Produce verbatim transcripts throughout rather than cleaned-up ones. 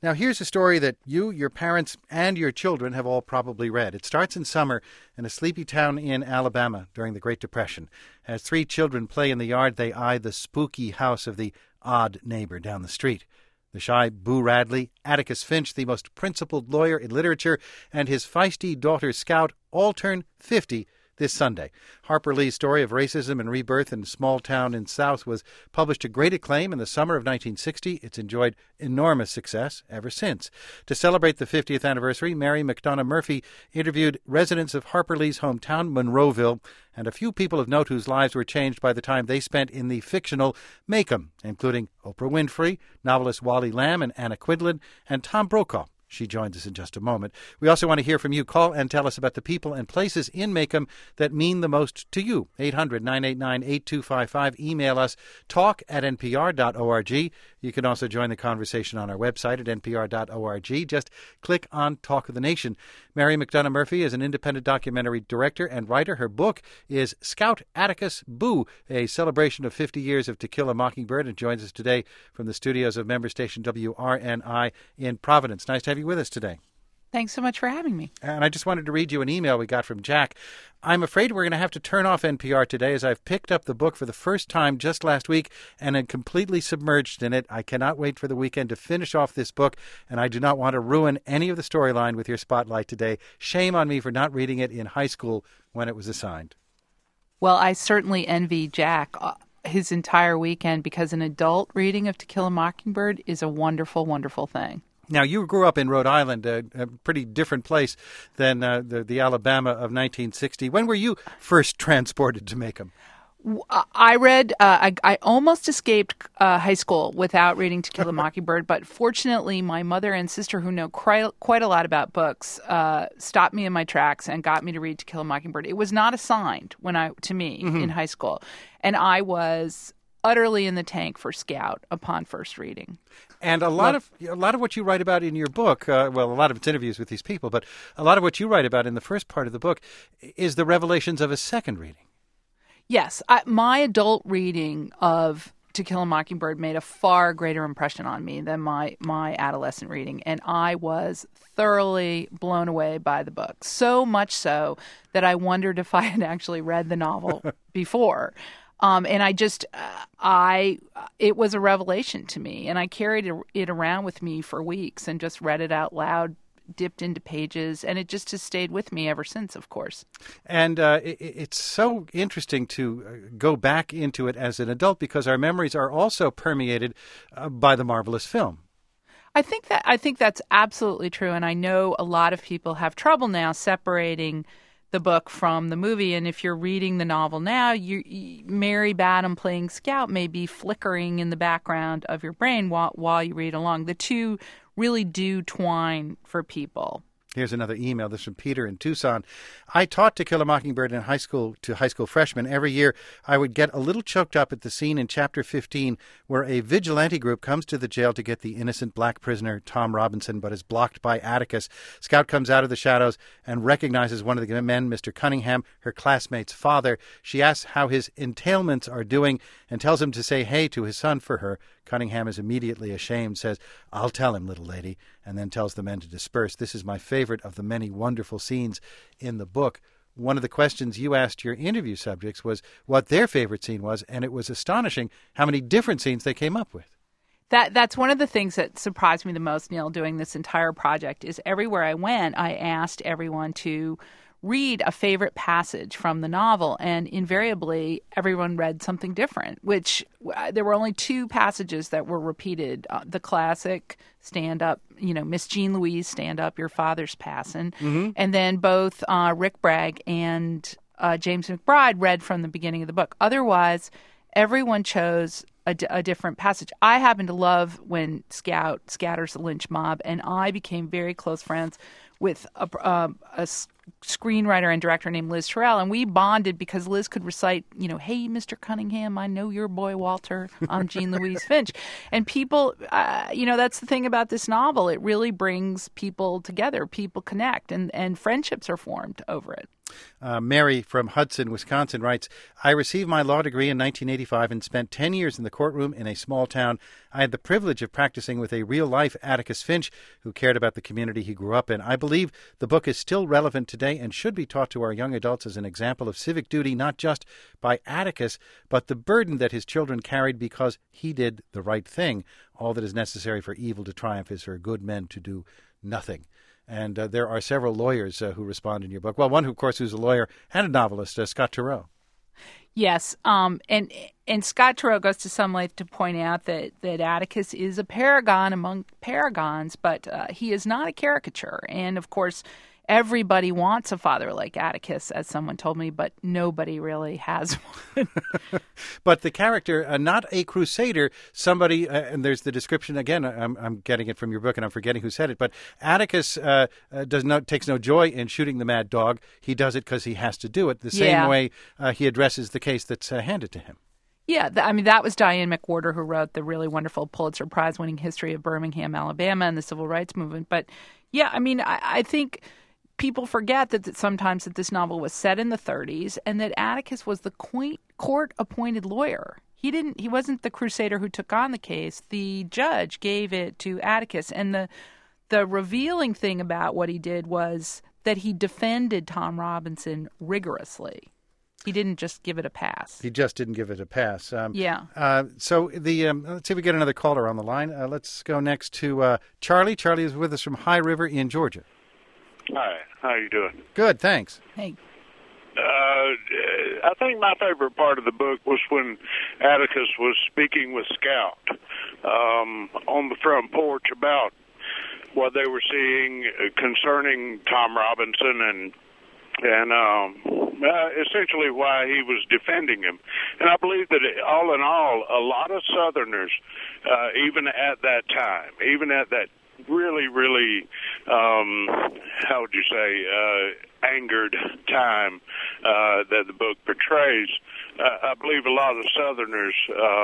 Now, here's a story that you, your parents, and your children have all probably read. It starts in summer in a sleepy town in Alabama during the Great Depression. As three children play in the yard, they eye the spooky house of the odd neighbor down the street. The shy Boo Radley, Atticus Finch, the most principled lawyer in literature, and his feisty daughter Scout all turn fifty this Sunday. Harper Lee's story of racism and rebirth in a small town in South was published to great acclaim in the summer of nineteen sixty. It's enjoyed enormous success ever since. To celebrate the fiftieth anniversary, Mary McDonough Murphy interviewed residents of Harper Lee's hometown, Monroeville, and a few people of note whose lives were changed by the time they spent in the fictional Maycomb, including Oprah Winfrey, novelist Wally Lamb and Anna Quindlen, and Tom Brokaw. She joins us in just a moment. We also want to hear from you. Call and tell us about the people and places in Maycomb that mean the most to you. eight hundred, nine eight nine, eight two five five. Email us, talk at n p r dot org. You can also join the conversation on our website at n p r dot org. Just click on Talk of the Nation. Mary McDonough Murphy is an independent documentary director and writer. Her book is Scout, Atticus, Boo, a celebration of fifty years of To Kill a Mockingbird, and joins us today from the studios of member station W R N I in Providence. Nice to have you with us today. Thanks so much for having me. And I just wanted to read you an email we got from Jack. I'm afraid we're going to have to turn off N P R today as I've picked up the book for the first time just last week and am completely submerged in it. I cannot wait for the weekend to finish off this book, and I do not want to ruin any of the storyline with your spotlight today. Shame on me for not reading it in high school when it was assigned. Well, I certainly envy Jack uh, his entire weekend, because an adult reading of To Kill a Mockingbird is a wonderful, wonderful thing. Now, you grew up in Rhode Island, a, a pretty different place than uh, the, the Alabama of nineteen sixty. When were you first transported to Maycomb? I read, uh, I, I almost escaped uh, high school without reading To Kill a Mockingbird, but fortunately my mother and sister, who know quite, quite a lot about books, uh, stopped me in my tracks and got me to read To Kill a Mockingbird. It was not assigned when I to me mm-hmm. in high school, and I was utterly in the tank for Scout upon first reading. And a lot of a lot of what you write about in your book, uh, well, a lot of it's interviews with these people, but a lot of what you write about in the first part of the book is the revelations of a second reading. Yes, I, my adult reading of To Kill a Mockingbird made a far greater impression on me than my, my adolescent reading, and I was thoroughly blown away by the book, so much so that I wondered if I had actually read the novel before. Um, and I just, uh, I, it was a revelation to me, and I carried it around with me for weeks and just read it out loud, dipped into pages, and it just has stayed with me ever since, of course. And uh, it, it's so interesting to go back into it as an adult, because our memories are also permeated uh, by the marvelous film. I think that I think that's absolutely true, and I know a lot of people have trouble now separating the book from the movie. And if you're reading the novel now, you, you, Mary Badham playing Scout may be flickering in the background of your brain while while you read along. The two really do twine for people. Here's another email. This is from Peter in Tucson. I taught To Kill a Mockingbird in high school to high school freshmen. Every year I would get a little choked up at the scene in Chapter fifteen where a vigilante group comes to the jail to get the innocent black prisoner Tom Robinson, but is blocked by Atticus. Scout comes out of the shadows and recognizes one of the men, Mister Cunningham, her classmate's father. She asks how his entailments are doing and tells him to say hey to his son for her. Cunningham is immediately ashamed, says, "I'll tell him, little lady," and then tells the men to disperse. This is my favorite of the many wonderful scenes in the book. One of the questions you asked your interview subjects was what their favorite scene was, and it was astonishing how many different scenes they came up with. That That's one of the things that surprised me the most, Neil, doing this entire project, is everywhere I went, I asked everyone to read a favorite passage from the novel, and invariably everyone read something different, which uh, there were only two passages that were repeated. Uh, the classic stand-up, you know, Miss Jean Louise, stand up, your father's passing. Mm-hmm. And then both uh, Rick Bragg and uh, James McBride read from the beginning of the book. Otherwise, everyone chose a, d- a different passage. I happen to love when Scout scatters the lynch mob, and I became very close friends with a, uh, a screenwriter and director named Liz Terrell, and we bonded because Liz could recite, you know, "Hey, Mister Cunningham, I know your boy Walter. I'm Jean Louise Finch." And people, uh, you know, that's the thing about this novel. It really brings people together. People connect, and, and friendships are formed over it. Uh, Mary from Hudson, Wisconsin writes, I received my law degree in nineteen eighty-five and spent ten years in the courtroom in a small town. I had the privilege of practicing with a real-life Atticus Finch who cared about the community he grew up in. I believe the book is still relevant today and should be taught to our young adults as an example of civic duty, not just by Atticus, but the burden that his children carried because he did the right thing. All that is necessary for evil to triumph is for good men to do nothing. And uh, there are several lawyers uh, who respond in your book. Well, one, who, of course, who's a lawyer and a novelist, uh, Scott Turow. Yes, um, and and Scott Turow goes to some length to point out that, that Atticus is a paragon among paragons, but uh, he is not a caricature. And, of course, everybody wants a father like Atticus, as someone told me, but nobody really has one. But the character, uh, not a crusader, somebody, uh, and there's the description again. I'm, I'm getting it from your book, and I'm forgetting who said it. But Atticus uh, uh, does not takes no joy in shooting the mad dog. He does it because he has to do it. The same Yeah. way uh, he addresses the case that's uh, handed to him. Yeah, th- I mean, that was Diane McWhorter who wrote the really wonderful Pulitzer Prize-winning history of Birmingham, Alabama, and the Civil Rights Movement. But, yeah, I mean, I, I think people forget that, that sometimes that this novel was set in the thirties and that Atticus was the coin- court-appointed lawyer. He didn't. He wasn't the crusader who took on the case. The judge gave it to Atticus, and the the revealing thing about what he did was that he defended Tom Robinson rigorously. He didn't just give it a pass. He just didn't give it a pass. Um, Yeah. Uh, so the um, let's see if we get another caller on the line. Uh, let's go next to uh, Charlie. Charlie is with us from High River in Georgia. Hi, how you doing? Good, thanks. Hey. Uh, I think my favorite part of the book was when Atticus was speaking with Scout um, on the front porch about what they were seeing concerning Tom Robinson and and um, uh, essentially why he was defending him. And I believe that it, all in all, a lot of Southerners, uh, even at that time, even at that really, really, um, how would you say, uh, angered time uh, that the book portrays, uh, I believe a lot of Southerners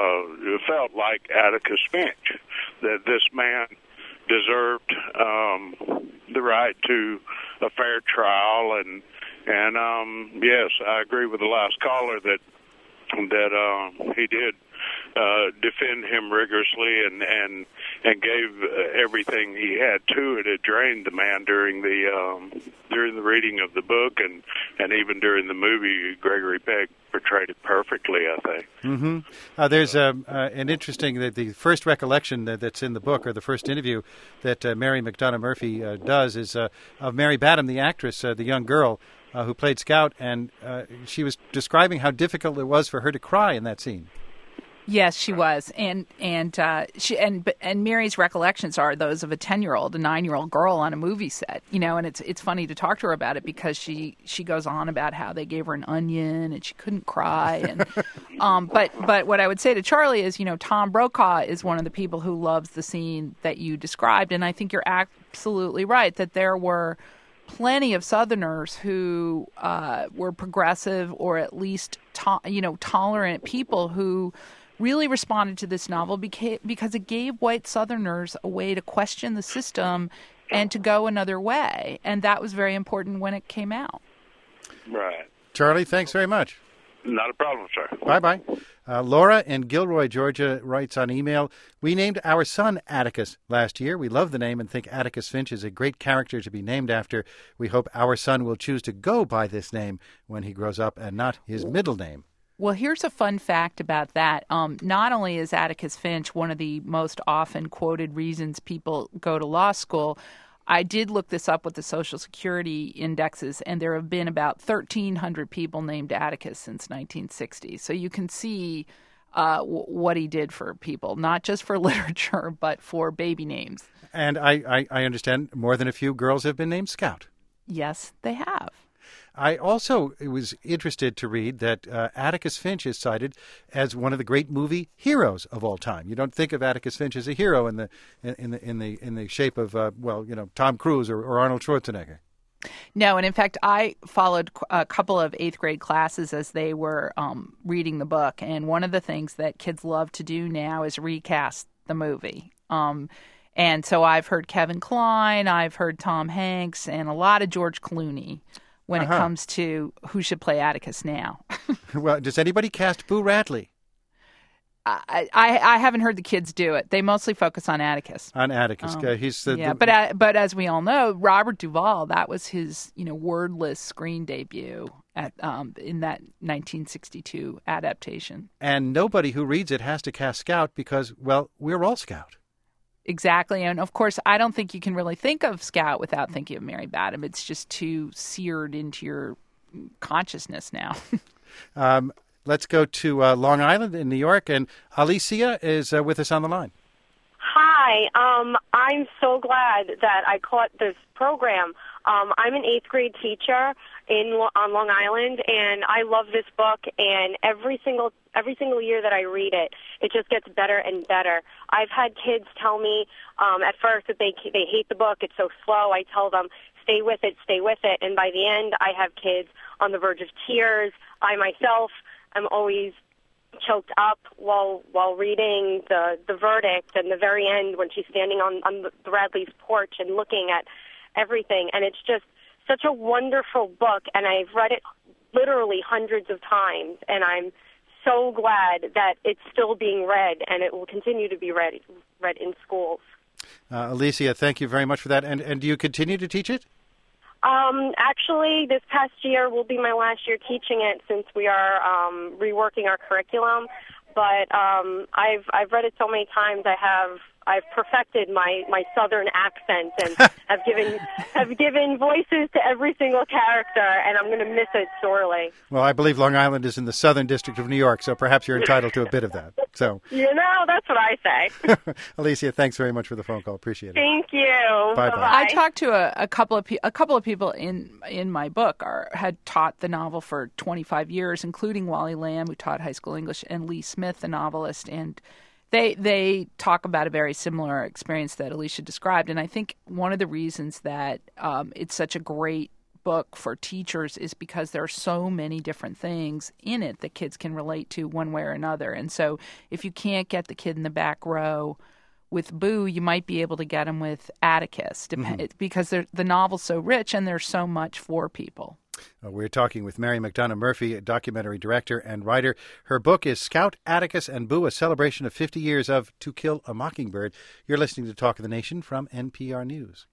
uh, felt like Atticus Finch, that this man deserved um, the right to a fair trial. And, and um, yes, I agree with the last caller that that uh, he did uh, defend him rigorously and and and gave uh, everything he had to it. It drained the man during the um, during the reading of the book and and even during the movie. Gregory Peck portrayed it perfectly, I think. Mm-hmm. Uh, there's um, uh, an interesting the, the first recollection that, that's in the book, or the first interview that uh, Mary McDonough Murphy uh, does, is uh, of Mary Badham, the actress, uh, the young girl uh, who played Scout, and uh, she was describing how difficult it was for her to cry in that scene. Yes, she was, and and uh, she and and Mary's recollections are those of a ten-year-old, a nine-year-old girl on a movie set, you know. And it's it's funny to talk to her about it because she she goes on about how they gave her an onion and she couldn't cry, and um, but but what I would say to Charlie is, you know, Tom Brokaw is one of the people who loves the scene that you described, and I think you're absolutely right that there were plenty of Southerners who uh, were progressive or at least to- you know tolerant people who really responded to this novel beca- because it gave white Southerners a way to question the system and to go another way. And that was very important when it came out. Right. Charlie, thanks very much. Not a problem, sir. Bye-bye. Uh, Laura in Gilroy, Georgia, writes on email, we named our son Atticus last year. We love the name and think Atticus Finch is a great character to be named after. We hope our son will choose to go by this name when he grows up and not his middle name. Well, here's a fun fact about that. Um, not only is Atticus Finch one of the most often quoted reasons people go to law school, I did look this up with the Social Security indexes, and there have been about thirteen hundred people named Atticus since nineteen sixty. So you can see uh, w- what he did for people, not just for literature, but for baby names. And I, I, I understand more than a few girls have been named Scout. Yes, they have. I also was interested to read that uh, Atticus Finch is cited as one of the great movie heroes of all time. You don't think of Atticus Finch as a hero in the in the in the in the shape of uh, well, you know, Tom Cruise or, or Arnold Schwarzenegger. No, and in fact, I followed a couple of eighth grade classes as they were um, reading the book, and one of the things that kids love to do now is recast the movie. Um, and so I've heard Kevin Kline, I've heard Tom Hanks, and a lot of George Clooney. when Uh-huh. it comes to who should play Atticus now. Well, does anybody cast Boo Radley I, I I haven't heard the kids do it. They mostly focus on Atticus. on Atticus? Um, Uh, He's the, yeah, the- but uh, but as we all know, Robert Duvall, that was his you know wordless screen debut at um, in that nineteen sixty-two adaptation. and nobody who reads it has to cast Scout because, well, we're all Scout. Exactly, and of course, I don't think you can really think of Scout without thinking of Mary Badham. It's just too seared into your consciousness now. Um, let's go to uh, Long Island in New York, and Alicia is uh, with us on the line. Hi, um, I'm so glad that I caught this program. Um, I'm an eighth grade teacher in on Long Island, and I love this book. And every single every single year that I read it, it just gets better and better. I've had kids tell me um, at first that they they hate the book; it's so slow. I tell them, stay with it, stay with it. And by the end, I have kids on the verge of tears. I myself am always choked up while while reading the the verdict and the very end when she's standing on on the Radley's porch and looking at everything. And it's just such a wonderful book, and I've read it literally hundreds of times, and I'm so glad that it's still being read, and it will continue to be read read in schools. Uh, Alicia, thank you very much for that. And and do you continue to teach it? Um, actually, this past year will be my last year teaching it since we are um, reworking our curriculum. But um, I've I've read it so many times. I have I've perfected my, my southern accent and have given have given voices to every single character, and I'm going to miss it sorely. Well, I believe Long Island is in the Southern District of New York, so perhaps you're entitled to a bit of that. So, You know, that's what I say. Alicia, thanks very much for the phone call. Appreciate it. Thank you. Bye-bye. Bye-bye. I talked to a, a couple of pe- a couple of people in in my book are had taught the novel for twenty-five years, including Wally Lamb, who taught high school English, and Lee Smith, the novelist, and they they talk about a very similar experience that Alicia described. And I think one of the reasons that um, it's such a great book for teachers is because there are so many different things in it that kids can relate to one way or another. And so if you can't get the kid in the back row with Boo, you might be able to get him with Atticus, dep- Mm-hmm. because they're- the novel's so rich and there's so much for people. Uh, we're talking with Mary McDonough Murphy, a documentary director and writer. Her book is Scout, Atticus, and Boo, a celebration of fifty years of To Kill a Mockingbird. You're listening to Talk of the Nation from N P R News.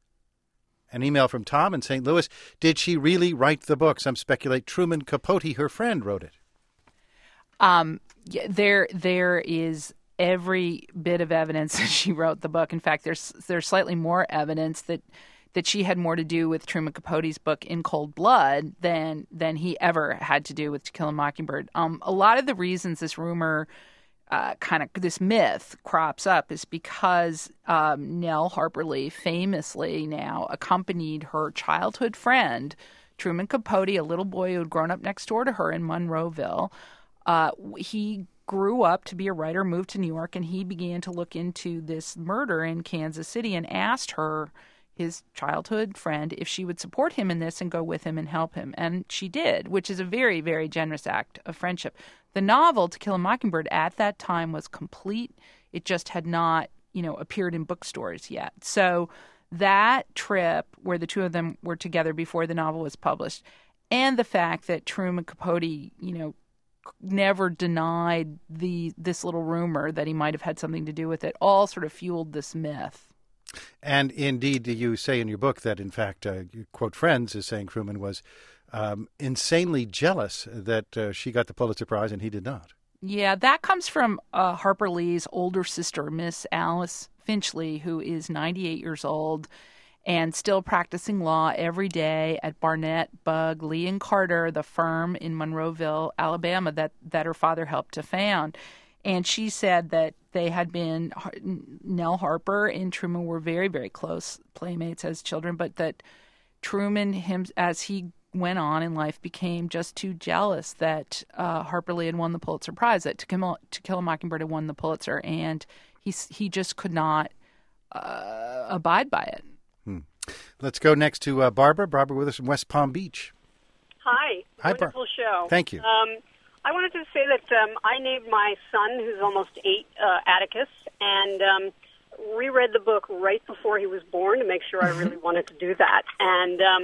An email from Tom in Saint Louis. Did she really write the book? Some speculate Truman Capote, her friend, wrote it. Um, yeah, there there is every bit of evidence that she wrote the book. In fact, there's there's slightly more evidence that that she had more to do with Truman Capote's book In Cold Blood than than he ever had to do with To Kill a Mockingbird. Um, a lot of the reasons this rumor, uh, kind of this myth crops up is because um, Nell Harper Lee famously now accompanied her childhood friend Truman Capote, a little boy who had grown up next door to her in Monroeville. Uh, he grew up to be a writer, moved to New York, and he began to look into this murder in Kansas City and asked her, his childhood friend, if she would support him in this and go with him and help him. And she did, which is a very, very generous act of friendship. The novel, To Kill a Mockingbird, at that time was complete. It just had not, you know, appeared in bookstores yet. So that trip where the two of them were together before the novel was published, and the fact that Truman Capote, you know, never denied the this little rumor that he might have had something to do with it, all sort of fueled this myth. And indeed, you say in your book that, in fact, uh, you quote Friends as saying Truman was um, insanely jealous that uh, she got the Pulitzer Prize and he did not. Yeah, that comes from uh, Harper Lee's older sister, Miss Alice Finchley, who is ninety-eight years old and still practicing law every day at Barnett, Bug, Lee and Carter, the firm in Monroeville, Alabama, that, that her father helped to found. And she said that they had been, Nell Harper and Truman were very, very close playmates as children, but that Truman, him as he went on in life, became just too jealous that uh, Harper Lee had won the Pulitzer Prize, that To Kill, to Kill a Mockingbird had won the Pulitzer, and he, he just could not uh, abide by it. Hmm. Let's go next to uh, Barbara. Barbara with us from West Palm Beach. Hi. Hi, Wonderful Bar- show. Thank you. Um, I wanted to say that um, I named my son, who's almost eight, uh, Atticus, and um, reread the book right before he was born to make sure I really wanted to do that. And um,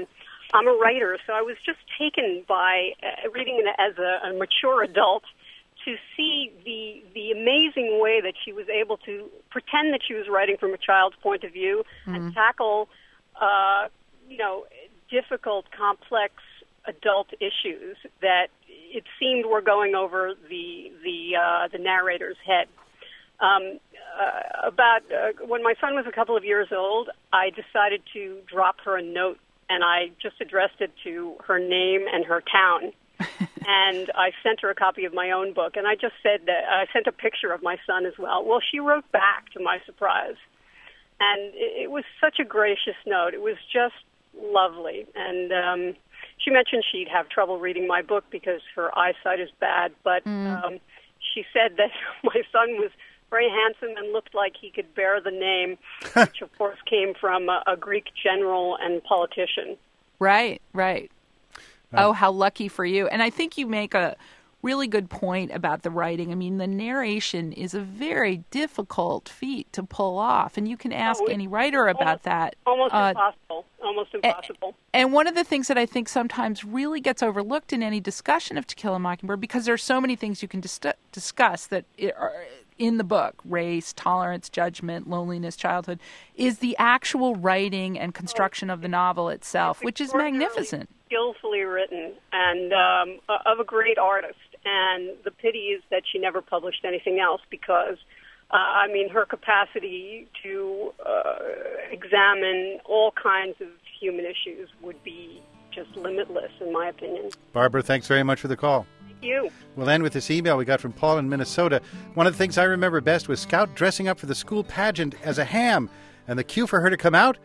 I'm a writer, so I was just taken by uh, reading it as a, a mature adult to see the the amazing way that she was able to pretend that she was writing from a child's point of view mm-hmm. and tackle, uh, you know, difficult, complex adult issues that it seemed were going over the the uh, the narrator's head. Um, uh, about uh, when my son was a couple of years old, I decided to drop her a note, and I just addressed it to her name and her town. And I sent her a copy of my own book, and I just said that I sent a picture of my son as well. Well, she wrote back, to my surprise, and it, it was such a gracious note. It was just lovely, and um, she mentioned she'd have trouble reading my book because her eyesight is bad, but mm. um, she said that my son was very handsome and looked like he could bear the name, which of course came from a, a Greek general and politician. Right, right. Oh, how lucky for you. And I think you make a really good point about the writing. I mean, the narration is a very difficult feat to pull off, and you can ask oh, any writer about almost, that. Almost uh, impossible. Almost impossible. And, and one of the things that I think sometimes really gets overlooked in any discussion of To Kill a Mockingbird, because there are so many things you can dis- discuss that are in the book, race, tolerance, judgment, loneliness, childhood, is the actual writing and construction of the novel itself, which is magnificent. Skillfully written and um, of a great artist. And the pity is that she never published anything else because, uh, I mean, her capacity to uh, examine all kinds of human issues would be just limitless, in my opinion. Barbara, thanks very much for the call. Thank you. We'll end with this email we got from Paul in Minnesota. One of the things I remember best was Scout dressing up for the school pageant as a ham, and the cue for her to come out,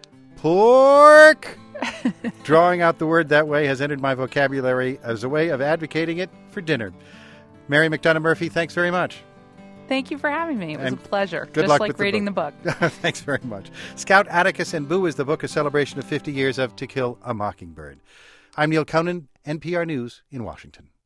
pork. Drawing out the word that way has entered my vocabulary as a way of advocating it for dinner. Mary McDonough Murphy, thanks very much. Thank you for having me. It was and a pleasure. Good Just luck like with reading the book. the book. Thanks very much. Scout, Atticus, and Boo is the book, a celebration of fifty years of To Kill a Mockingbird. I'm Neil Conan, N P R News in Washington.